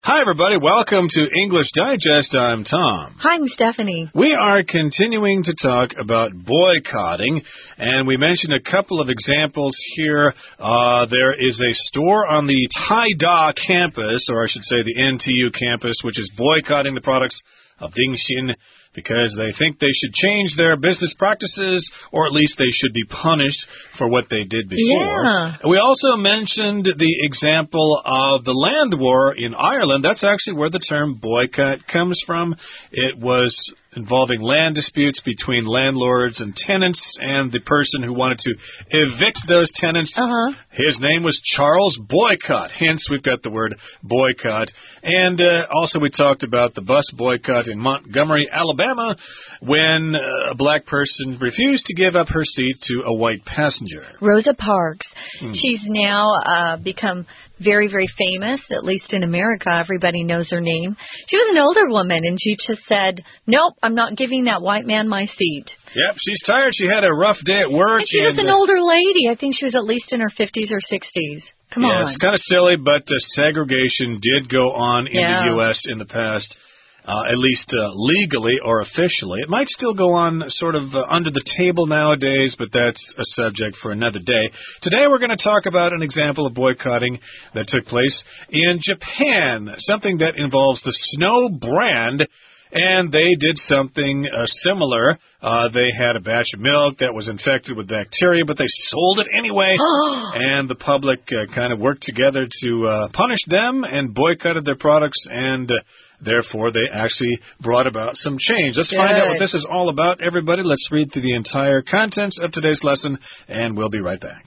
Hi, everybody. Welcome to English Digest. I'm Tom. Hi, I'm Stephanie. We are continuing to talk about boycotting, and we mentioned a couple of examples here. There is a store on the Taida campus, or I should say the NTU campus, which is boycotting the products of Dingxin because they think they should change their business practices, or at least they should be punished for what they did before. Yeah. We also mentioned the example of the land war in Ireland. That's actually where the term boycott comes from. It was involving land disputes between landlords and tenants, and the person who wanted to evict those tenants, his name was Charles Boycott. Hence, we've got the word boycott. And also we talked about the bus boycott in Montgomery, Alabama, when a black person refused to give up her seat to a white passenger. Rosa Parks. She's now become very, very famous, at least in America. Everybody knows her name. She was an older woman, and she just said, nope, I'm not giving that white man my seat. Yep, she's tired. She had a rough day at work. And she was an older lady. I think she was at least in her 50s or 60s. Come on. It's kind of silly, but segregation did go on in the U.S. in the past. At least legally or officially. It might still go on sort of under the table nowadays, but that's a subject for another day. Today we're going to talk about an example of boycotting that took place in Japan, something that involves the Snow brand. And they did something similar. They had a batch of milk that was infected with bacteria, but they sold it anyway. And the public kind of worked together to punish them and boycotted their products, and therefore they actually brought about some change. Let's find out what this is all about, everybody. Let's read through the entire contents of today's lesson, and we'll be right back.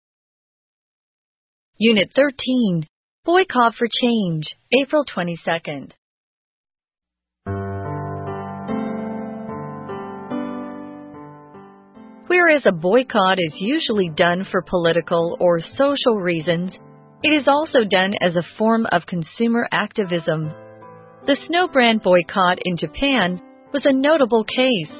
Unit 13, Boycott for Change, April 22nd. Whereas a boycott is usually done for political or social reasons, it is also done as a form of consumer activism. The Snow brand boycott in Japan was a notable case.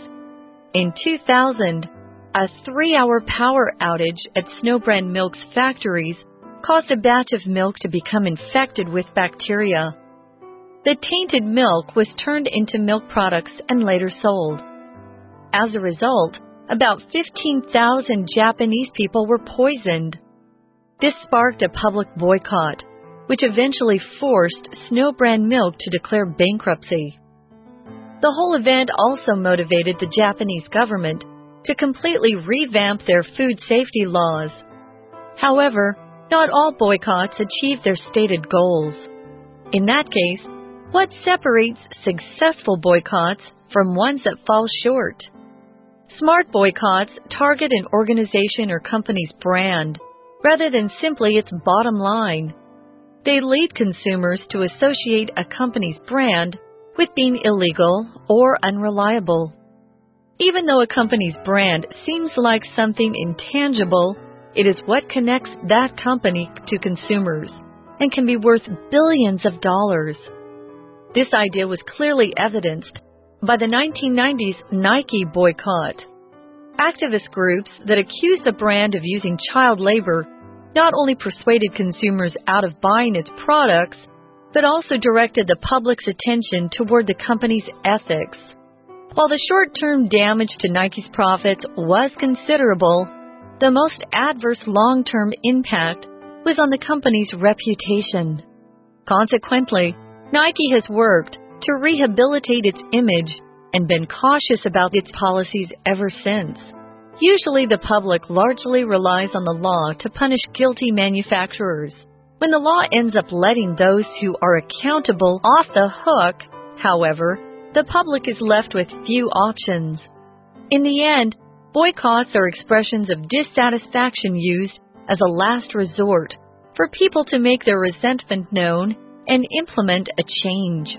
In 2000, a 3-hour power outage at Snow brand milk's factories caused a batch of milk to become infected with bacteria. The tainted milk was turned into milk products and later sold. As a result, about 15,000 Japanese people were poisoned. This sparked a public boycott, which eventually forced Snow brand milk to declare bankruptcy. The whole event also motivated the Japanese government to completely revamp their food safety laws. However, not all boycotts achieved their stated goals. In that case, what separates successful boycotts from ones that fall short? Smart boycotts target an organization or company's brand, rather than simply its bottom line. They lead consumers to associate a company's brand with being illegal or unreliable. Even though a company's brand seems like something intangible, it is what connects that company to consumers and can be worth billions of dollars. This idea was clearly evidenced by the 1990s Nike boycott. Activist groups that accused the brand of using child labor not only persuaded consumers out of buying its products, but also directed the public's attention toward the company's ethics. While the short-term damage to Nike's profits was considerable, the most adverse long-term impact was on the company's reputation. Consequently, Nike has worked to rehabilitate its image and been cautious about its policies ever since. Usually the public largely relies on the law to punish guilty manufacturers. When the law ends up letting those who are accountable off the hook, however, the public is left with few options. In the end, boycotts are expressions of dissatisfaction used as a last resort for people to make their resentment known and implement a change.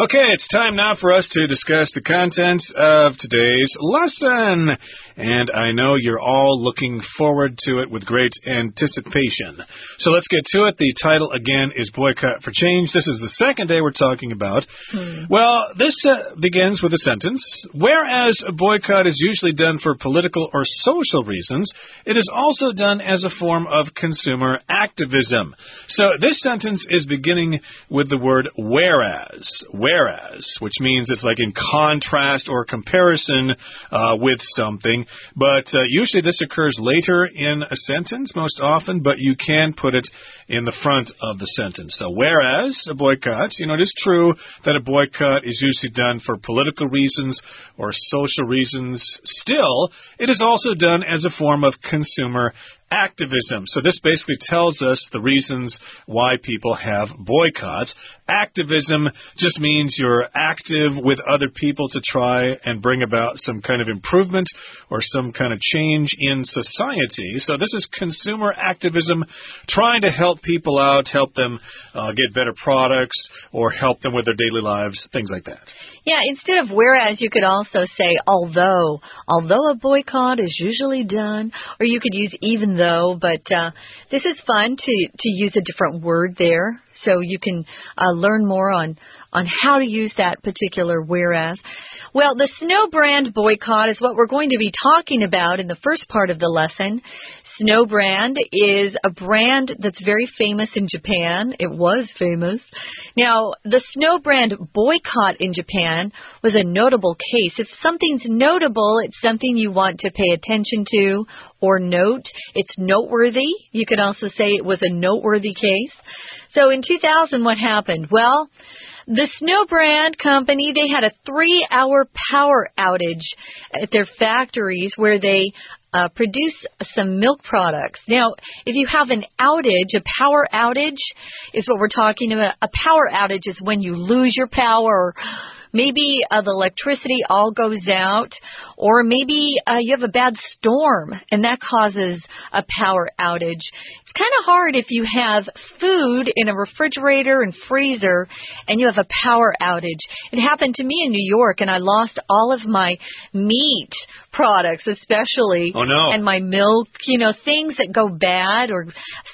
Okay, it's time now for us to discuss the content of today's lesson. And I know you're all looking forward to it with great anticipation. So let's get to it. The title, again, is Boycott for Change. This is the second day we're talking about. Well, this begins with a sentence. Whereas a boycott is usually done for political or social reasons, it is also done as a form of consumer activism. So this sentence is beginning with the word whereas. Whereas, which means it's like in contrast or comparison with something. But usually this occurs later in a sentence, most often, but you can put it in the front of the sentence. So whereas a boycott, it is true that a boycott is usually done for political reasons or social reasons. Still, it is also done as a form of consumer activism. So this basically tells us the reasons why people have boycotts. Activism just means you're active with other people to try and bring about some kind of improvement or some kind of change in society. So this is consumer activism, trying to help people out, help them get better products or help them with their daily lives, things like that. Yeah, instead of whereas, you could also say although a boycott is usually done, or you could use even though, but this is fun to use a different word there, so you can learn more on how to use that particular whereas. Well, the Snow brand boycott is what we're going to be talking about in the first part of the lesson. Snow brand is a brand that's very famous in Japan. It was famous. Now, the Snow brand boycott in Japan was a notable case. If something's notable, it's something you want to pay attention to or note. It's noteworthy. You could also say it was a noteworthy case. So in 2000, what happened? Well, the Snow brand company, they had a 3-hour power outage at their factories where they produce some milk products. Now, if you have an outage, a power outage is what we're talking about. A power outage is when you lose your power. Maybe the electricity all goes out, or maybe you have a bad storm, and that causes a power outage. It's kind of hard if you have food in a refrigerator and freezer, and you have a power outage. It happened to me in New York, and I lost all of my meat products, especially, and my milk, things that go bad or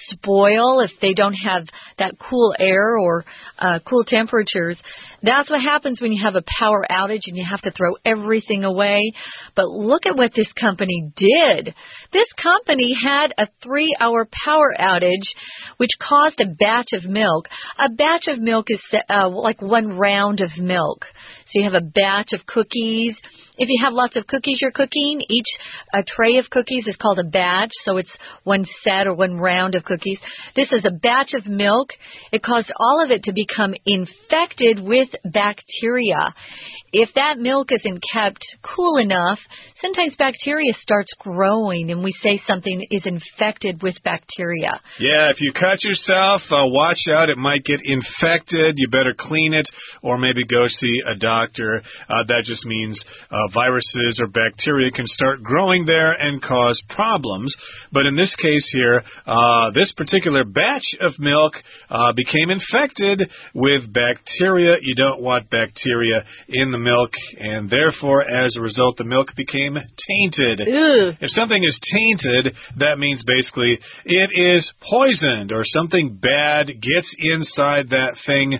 spoil if they don't have that cool air or cool temperatures. That's what happens when you have a power outage and you have to throw everything away. But look at what this company did. This company had a 3-hour power outage, which caused a batch of milk. A batch of milk is like one round of milk. So you have a batch of cookies. If you have lots of cookies you're cooking, each tray of cookies is called a batch, so it's one set or one round of cookies. This is a batch of milk. It caused all of it to become infected with bacteria. If that milk isn't kept cool enough, sometimes bacteria starts growing, and we say something is infected with bacteria. Yeah, if you cut yourself, watch out. It might get infected. You better clean it, or maybe go see a doctor. That just means viruses or bacteria can start growing there and cause problems. But in this case here, this particular batch of milk became infected with bacteria. You don't want bacteria in the milk, and therefore, as a result, the milk became tainted. Ew. If something is tainted, that means basically it is poisoned or something bad gets inside that thing.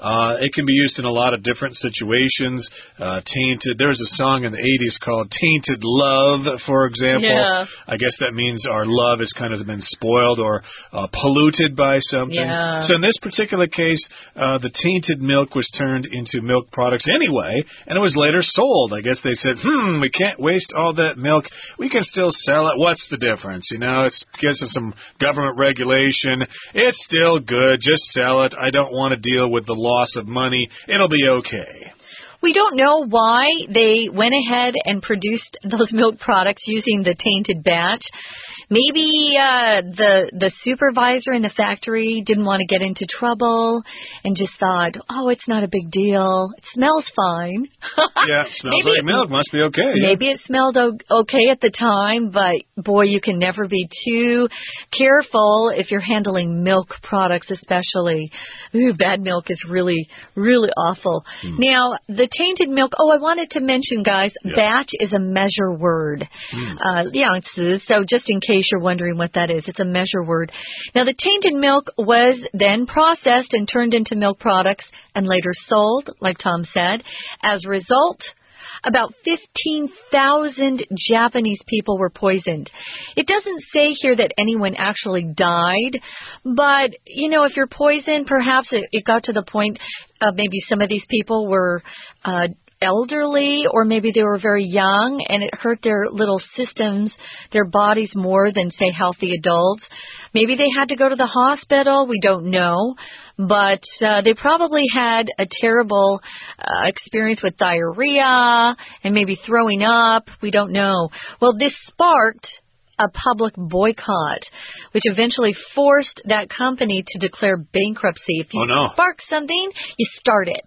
It can be used in a lot of different situations. Tainted. There's a song in the 80s called Tainted Love, for example. Yeah. I guess that means our love has kind of been spoiled or polluted by something. Yeah. So in this particular case, the tainted milk was turned into milk products anyway, and it was later sold. I guess they said, we can't waste all that milk. We can still sell it. What's the difference? It's because of some government regulation. It's still good. Just sell it. I don't want to deal with the loss of money. It'll be okay. We don't know why they went ahead and produced those milk products using the tainted batch. Maybe the supervisor in the factory didn't want to get into trouble and just thought, oh, it's not a big deal. It smells fine. Yeah, it smells like milk. Must be okay. Maybe it smelled okay at the time, but boy, you can never be too careful if you're handling milk products especially. Ooh, bad milk is really, really awful. Now, the tainted milk, I wanted to mention, guys, batch is a measure word. 量词, so just in case you're wondering what that is, it's a measure word. Now, the tainted milk was then processed and turned into milk products and later sold, like Tom said. As a result, about 15,000 Japanese people were poisoned. It doesn't say here that anyone actually died, but, if you're poisoned, perhaps it got to the point of maybe some of these people were elderly, or maybe they were very young and it hurt their little systems, their bodies more than, say, healthy adults. Maybe they had to go to the hospital. We don't know. But they probably had a terrible experience with diarrhea and maybe throwing up. We don't know. Well, this sparked a public boycott, which eventually forced that company to declare bankruptcy. If you spark something, you start it.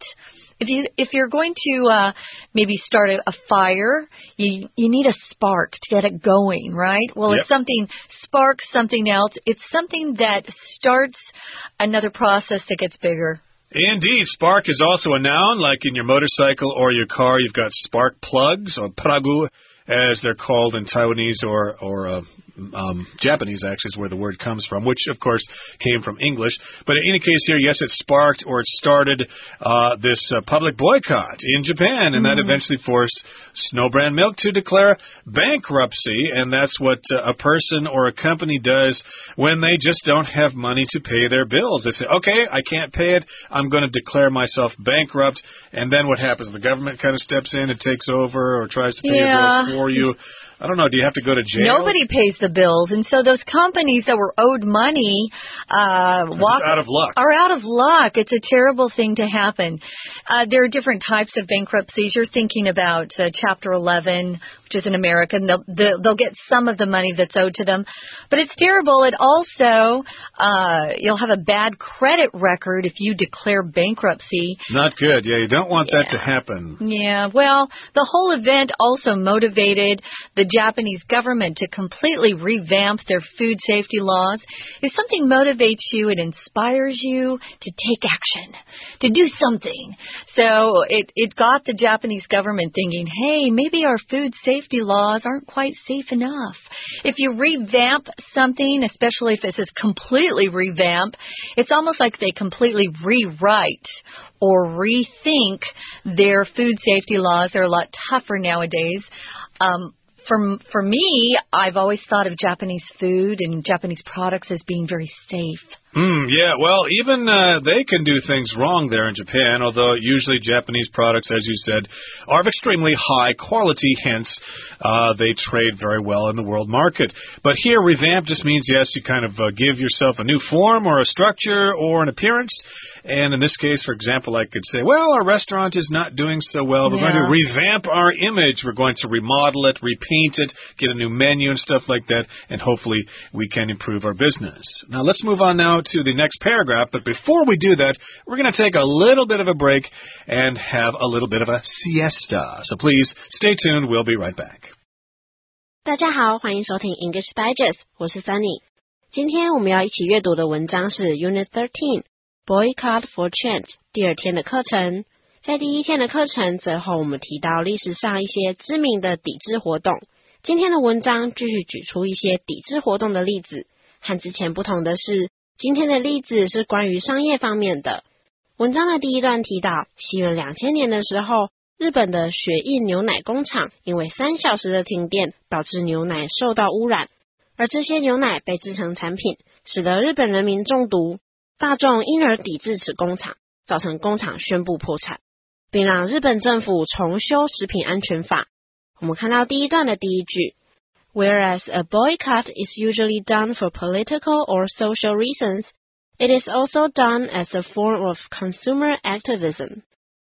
If you're going to maybe start a fire, you need a spark to get it going, right? Well, if something sparks something else, it's something that starts another process that gets bigger. Indeed. Spark is also a noun, like in your motorcycle or your car. You've got spark plugs, or pragu, as they're called in Taiwanese or Japanese, actually, is where the word comes from, which, of course, came from English. But in any case here, yes, it sparked or it started this public boycott in Japan, and that eventually forced Snow Brand Milk to declare bankruptcy, and that's what a person or a company does when they just don't have money to pay their bills. They say, okay, I can't pay it, I'm going to declare myself bankrupt, and then what happens? The government kind of steps in and takes over or tries to pay your bills for you. I don't know. Do you have to go to jail? Nobody pays the bills. And so those companies that were owed money out of luck. Are out of luck. It's a terrible thing to happen. There are different types of bankruptcies. You're thinking about Chapter 11, which is in America. And they'll get some of the money that's owed to them. But it's terrible. It also, you'll have a bad credit record if you declare bankruptcy. It's not good. Yeah, you don't want that to happen. Yeah, well, the whole event also motivated the Japanese government to completely revamp their food safety laws. If something motivates you, it inspires you to take action, to do something. So it got the Japanese government thinking, hey, maybe our food safety laws aren't quite safe enough. If you revamp something, especially if this is completely revamp, it's almost like they completely rewrite or rethink their food safety laws. They're a lot tougher nowadays. For me, I've always thought of Japanese food and Japanese products as being very safe. Yeah, well, even they can do things wrong there in Japan, although usually Japanese products, as you said, are of extremely high quality, hence they trade very well in the world market. But here, revamp just means, yes, you kind of give yourself a new form or a structure or an appearance. And in this case, for example, I could say, well, our restaurant is not doing so well. We're going to revamp our image. We're going to remodel it, repaint it, get a new menu and stuff like that, and hopefully we can improve our business. Now, let's move on now to the next paragraph. But before we do that, we're going to take a little bit of a break and have a little bit of a siesta. So please stay tuned. We'll be right back. 大家好，欢迎收听 English Digest， 我是 Sunny。今天我们要一起阅读的文章是 Unit 13。Boycott for Change 第二天的课程。在第一天的课程最后，我们提到历史上一些知名的抵制活动。今天的文章继续举出一些抵制活动的例子。和之前不同的是，今天的例子是关于商业方面的。文章的第一段提到，西元2000年的时候，日本的雪印牛奶工厂因为3小时的停电，导致牛奶受到污染，而这些牛奶被制成产品，使得日本人民中毒。大众因而抵制此工厂，造成工厂宣布破产，并让日本政府重修食品安全法。我们看到第一段的第一句 ，Whereas a boycott is usually done for political or social reasons, it is also done as a form of consumer activism.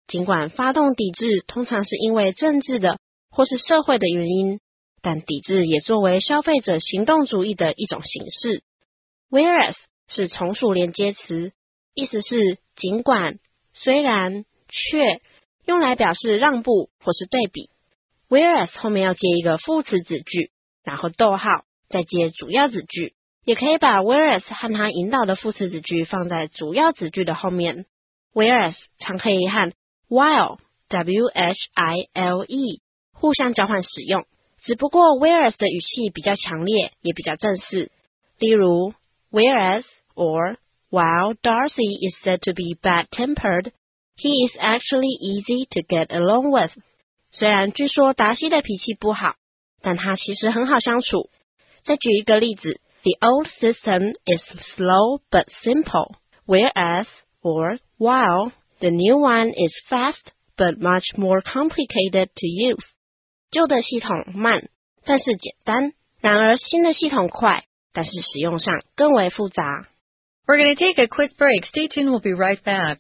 尽管发动抵制通常是因为政治的或是社会的原因，但抵制也作为消费者行动主义的一种形式。Whereas 是从属连接词，意思是尽管、虽然、却，用来表示让步或是对比。Whereas 后面要接一个副词子句，然后逗号，再接主要子句。也可以把 whereas 和它引导的副词子句放在主要子句的后面。Whereas 常可以和 while W-H-I-L-E 互相交换使用，只不过 whereas 的语气比较强烈，也比较正式。例如 Whereas or while Darcy is said to be bad-tempered, he is actually easy to get along with. 虽然据说达西的脾气不好，但他其实很好相处。再举一个例子，The old system is slow but simple, whereas or while the new one is fast but much more complicated to use. 旧的系统慢，但是简单；然而新的系统快，但是使用上更为复杂。 We're going to take a quick break. Stay tuned. We'll be right back.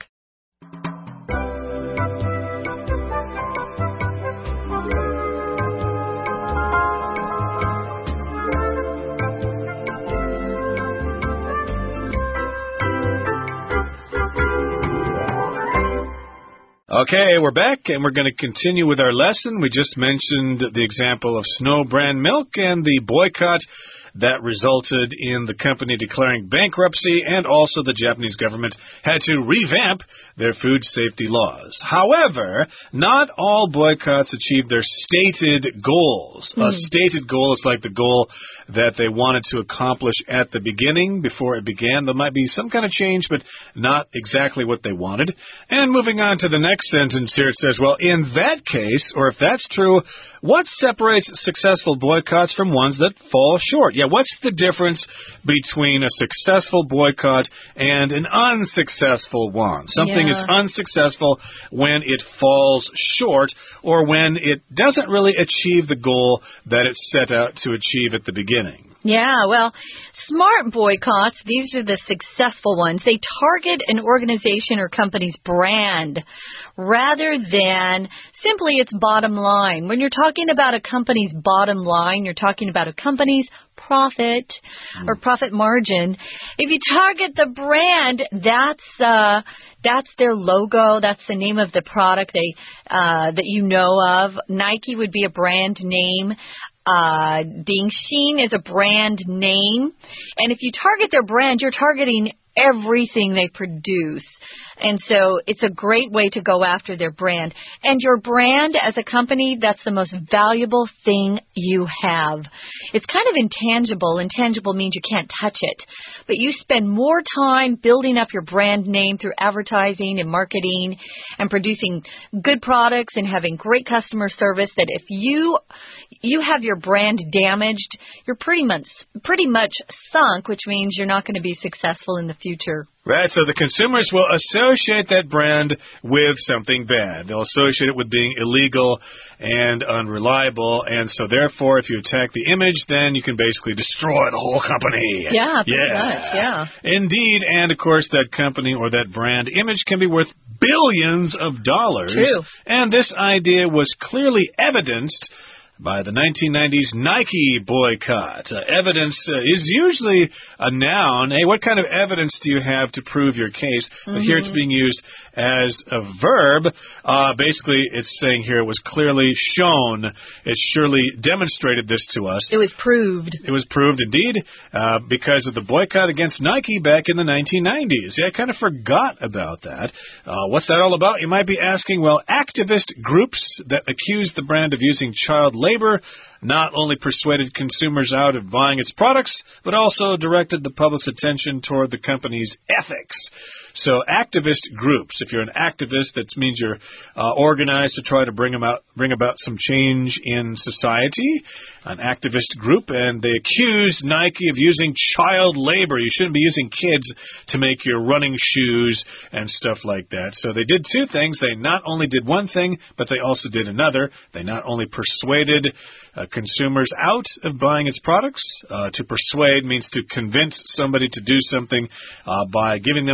Okay, we're back, and we're going to continue with our lesson. We just mentioned the example of Snow brand milk and the boycott that resulted in the company declaring bankruptcy, and also the Japanese government had to revamp their food safety laws. However, not all boycotts achieved their stated goals. A stated goal is like the goal that they wanted to accomplish at the beginning, before it began. There might be some kind of change, but not exactly what they wanted. And moving on to the next sentence here, it says, well, in that case, or if that's true, what separates successful boycotts from ones that fall short? Yeah, what's the difference between a successful boycott and an unsuccessful one? Something is unsuccessful when it falls short, or when it doesn't really achieve the goal that it set out to achieve at the beginning. Yeah, well, smart boycotts, these are the successful ones. They target an organization or company's brand rather than simply its bottom line. When you're talking about a company's bottom line, you're talking about a company's profit or profit margin. If you target the brand, that's their logo. That's the name of the product that you know of. Nike would be a brand name. Dingxin is a brand name. And if you target their brand, you're targeting everything they produce. And so it's a great way to go after their brand. And your brand as a company, that's the most valuable thing you have. It's kind of intangible. Intangible means you can't touch it. But you spend more time building up your brand name through advertising and marketing and producing good products and having great customer service, that if you have your brand damaged, you're pretty much sunk, which means you're not going to be successful in the future. Right, so the consumers will associate that brand with something bad. They'll associate it with being illegal and unreliable, and so therefore, if you attack the image, then you can basically destroy the whole company. Yeah, pretty much, yeah. Indeed, and of course, that company or that brand image can be worth billions of dollars. True. And this idea was clearly evidenced by the 1990s Nike boycott. Evidence is usually a noun. Hey, what kind of evidence do you have to prove your case? But here it's being used as a verb. Basically, it's saying here it was clearly shown. It surely demonstrated this to us. It was proved. It was proved, indeed, because of the boycott against Nike back in the 1990s. Yeah, I kind of forgot about that. What's that all about? You might be asking. Well, activist groups that accuse the brand of using child labor not only persuaded consumers out of buying its products, but also directed the public's attention toward the company's ethics. So activist groups, if you're an activist, that means you're organized to try to bring about some change in society, an activist group, and they accused Nike of using child labor. You shouldn't be using kids to make your running shoes and stuff like that. So they did two things. They not only did one thing, but they also did another. They not only persuaded consumers out of buying its products. To persuade means to convince somebody to do something by giving them some kind of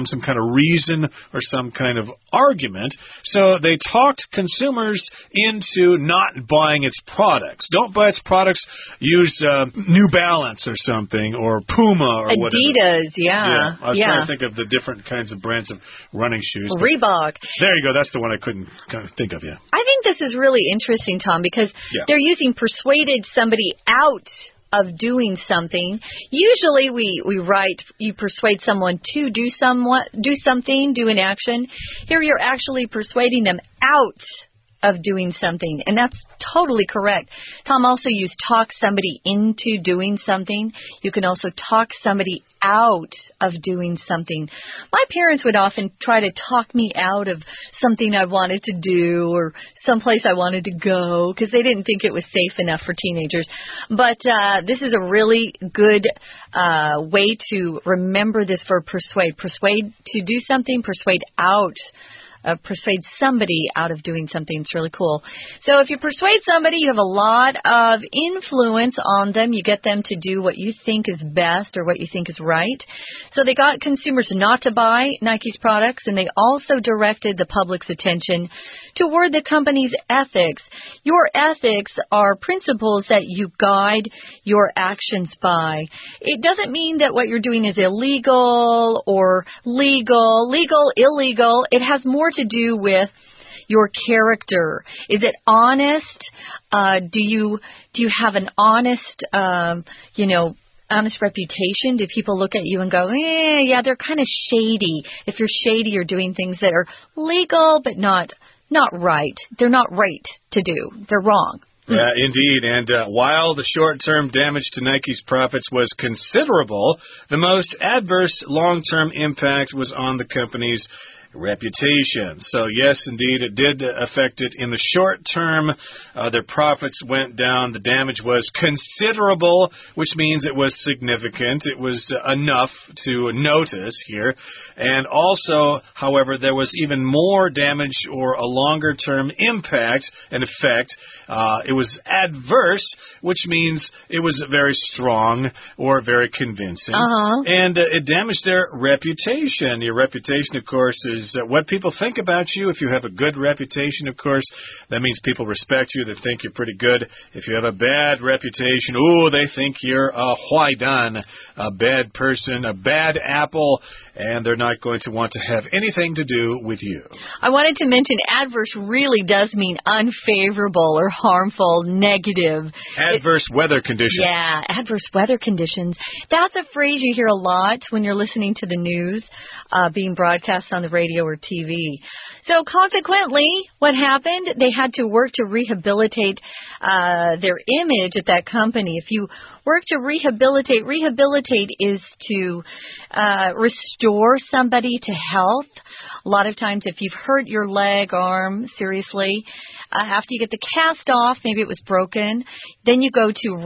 reason or some kind of argument. So they talked consumers into not buying its products. Don't buy its products. Use New Balance or something, or Puma or Adidas, whatever. Adidas, yeah. I was trying to think of the different kinds of brands of running shoes. Reebok. There you go. That's the one I couldn't think of, yeah. I think this is really interesting, Tom, because they're using persuaded somebody out of doing something. Usually we write, you persuade someone to do something, do an action. Here you're actually persuading them out of doing something, and that's totally correct. Tom also used talk somebody into doing something. You can also talk somebody out of doing something. My parents would often try to talk me out of something I wanted to do or someplace I wanted to go because they didn't think it was safe enough for teenagers. But this is a really good way to remember this verb persuade. Persuade to do something, persuade out. Persuade somebody out of doing something. It's really cool. So if you persuade somebody, you have a lot of influence on them. You get them to do what you think is best or what you think is right. So they got consumers not to buy Nike's products, and they also directed the public's attention toward the company's ethics. Your ethics are principles that you guide your actions by. It doesn't mean that what you're doing is illegal or legal, illegal. It has more to do with your character. Is it honest? Do you have an honest, honest reputation? Do people look at you and go, yeah, they're kind of shady? If you're shady, you're doing things that are legal but not right. They're not right to do. They're wrong. Yeah, indeed. And while the short-term damage to Nike's profits was considerable, the most adverse long-term impact was on the company's reputation. So yes, indeed, it did affect it in the short term. Their profits went down. The damage was considerable, which means it was significant. It was enough to notice here. And also, however, there was even more damage or a longer term impact and effect. It was adverse, which means it was very strong or very convincing. And it damaged their reputation. Your reputation, of course, is what people think about you. If you have a good reputation, of course, that means people respect you. They think you're pretty good. If you have a bad reputation, they think you're a huaidan, a bad person, a bad apple, and they're not going to want to have anything to do with you. I wanted to mention adverse really does mean unfavorable or harmful, negative. Adverse weather conditions. Yeah, adverse weather conditions. That's a phrase you hear a lot when you're listening to the news being broadcast on the radio or TV. So consequently, what happened? They had to work to rehabilitate their image at that company. If you work to rehabilitate is to restore somebody to health. A lot of times if you've hurt your leg, arm, seriously, after you get the cast off, maybe it was broken, then you go to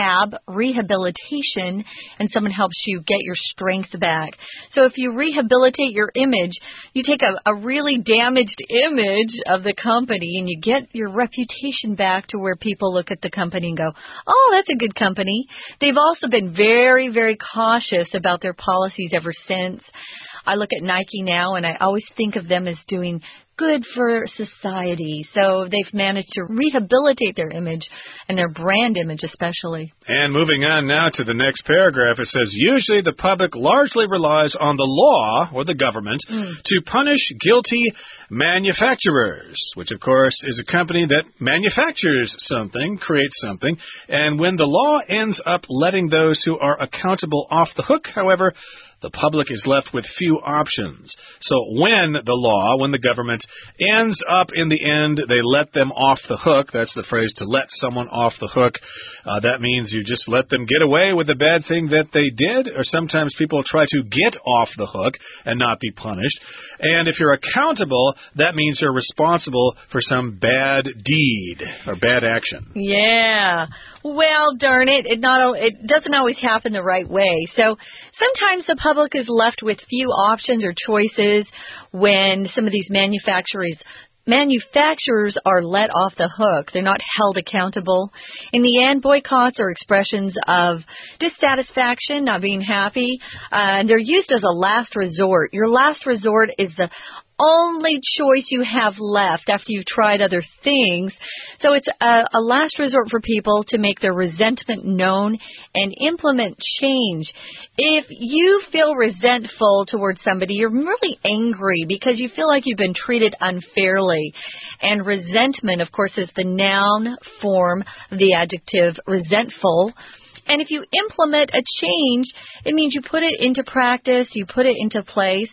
rehabilitation, and someone helps you get your strength back. So if you rehabilitate your image, you take a really damaged image of the company and you get your reputation back to where people look at the company and go, oh, that's a good company. They've also been very, very cautious about their policies ever since. I look at Nike now and I always think of them as doing good for society. So they've managed to rehabilitate their image and their brand image especially. And moving on now to the next paragraph, it says, usually the public largely relies on the law or the government to punish guilty manufacturers, which of course is a company that manufactures something, creates something. And when the law ends up letting those who are accountable off the hook, however, the public is left with few options. So when the government ends up in the end, they let them off the hook. That's the phrase, to let someone off the hook. That means you just let them get away with the bad thing that they did, or sometimes people try to get off the hook and not be punished. And if you're accountable, that means you're responsible for some bad deed or bad action. Yeah. Well, darn it, it doesn't always happen the right way. So sometimes the public is left with few options or choices when some of these manufacturers manufacturers are let off the hook. They're not held accountable. In the end, boycotts are expressions of dissatisfaction, not being happy. They're used as a last resort. Your last resort is the only choice you have left after you've tried other things. So it's a last resort for people to make their resentment known and implement change. If you feel resentful towards somebody, you're really angry because you feel like you've been treated unfairly. And resentment, of course, is the noun form of the adjective resentful. And if you implement a change, it means you put it into practice, you put it into place.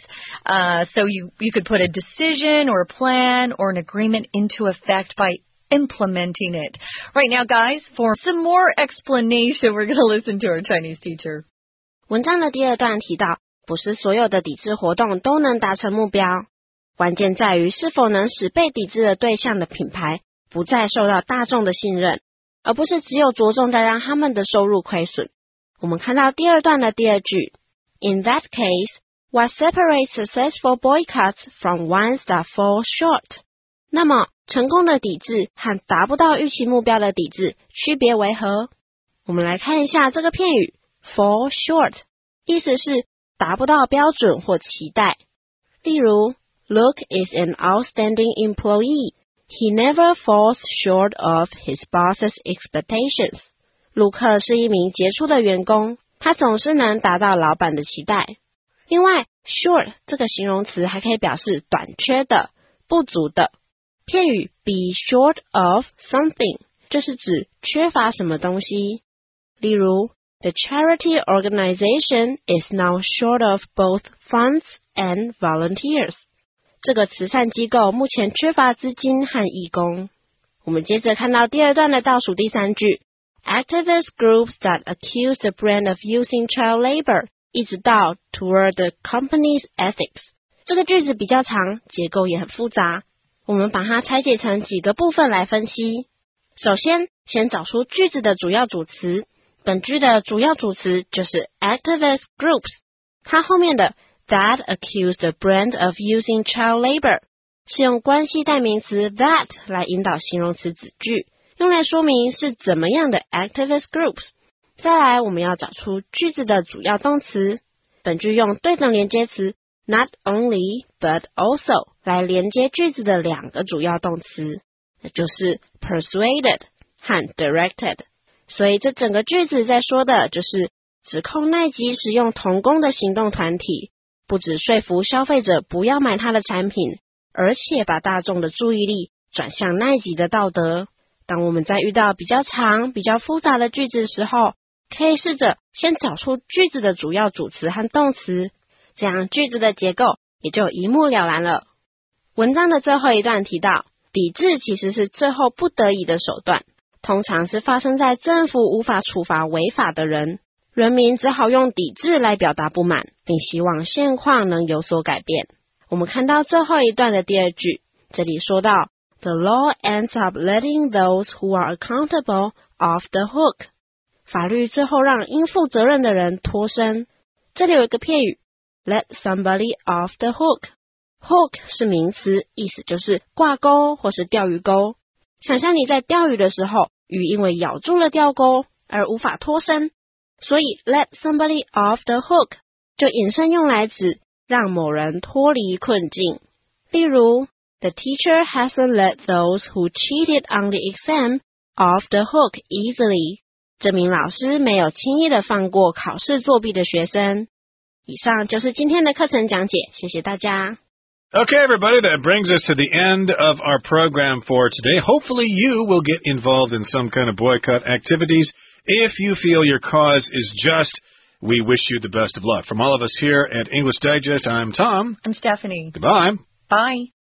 So you could put a decision or a plan or an agreement into effect by implementing it. Right now, guys, for some more explanation, we're going to listen to our Chinese teacher. 文章的第二段提到，不是所有的抵制活动都能达成目标，关键在于是否能使被抵制的对象的品牌不再受到大众的信任。而不是只有着重在让他们的收入亏损。我们看到第二段的第二句 In that case, what separates successful boycotts from ones that fall short? 那么，成功的抵制和达不到预期目标的抵制区别为何？我们来看一下这个片语 fall short， 意思是达不到标准或期待。例如 Luke is an outstanding employee.He never falls short of his boss's expectations. 卢克是一名杰出的员工，他总是能达到老板的期待。另外 short 这个形容词还可以表示短缺的、不足的。片语 be short of something 就是指缺乏什么东西。例如 The charity organization is now short of both funds and volunteers.这个慈善机构目前缺乏资金和义工。我们接着看到第二段的倒数第三句 Activist groups that accuse the brand of using child labor 一直到 toward the company's ethics 这个句子比较长，结构也很复杂，我们把它拆解成几个部分来分析。首先，先找出句子的主要主词，本句的主要主词就是 activist groups， 它后面的That accused the brand of using child labor 是用关系代名词 that 来引导形容词子句，用来说明是怎么样的 activist groups。再来，我们要找出句子的主要动词，本句用对等连接词 not only but also 来连接句子的两个主要动词，那就是 persuaded 和 directed。所以这整个句子在说的就是指控奈吉使用童工的行动团体。不只说服消费者不要买他的产品，而且把大众的注意力转向奈吉的道德。当我们在遇到比较长、比较复杂的句子的时候，可以试着先找出句子的主要主词和动词，这样句子的结构也就一目了然了。文章的最后一段提到，抵制其实是最后不得已的手段，通常是发生在政府无法处罚违法的人。人民只好用抵制来表达不满，并希望现况能有所改变。我们看到最后一段的第二句，这里说到 The law ends up letting those who are accountable off the hook. 法律最后让应负责任的人脱身。这里有一个片语 let somebody off the hook. Hook 是名词，意思就是挂钩或是钓鱼钩。想象你在钓鱼的时候，鱼因为咬住了钓钩而无法脱身。所以 let somebody off the hook 就引申用来指让某人脱离困境。例如 The teacher hasn't let those who cheated on the exam off the hook easily. 这名老师没有轻易的放过考试作弊的学生。以上就是今天的课程讲解，谢谢大家。 Okay, everybody, that brings us to the end of our program for today. Hopefully you will get involved in some kind of boycott activities.If you feel your cause is just, we wish you the best of luck. From all of us here at English Digest, I'm Tom. I'm Stephanie. Goodbye. Bye.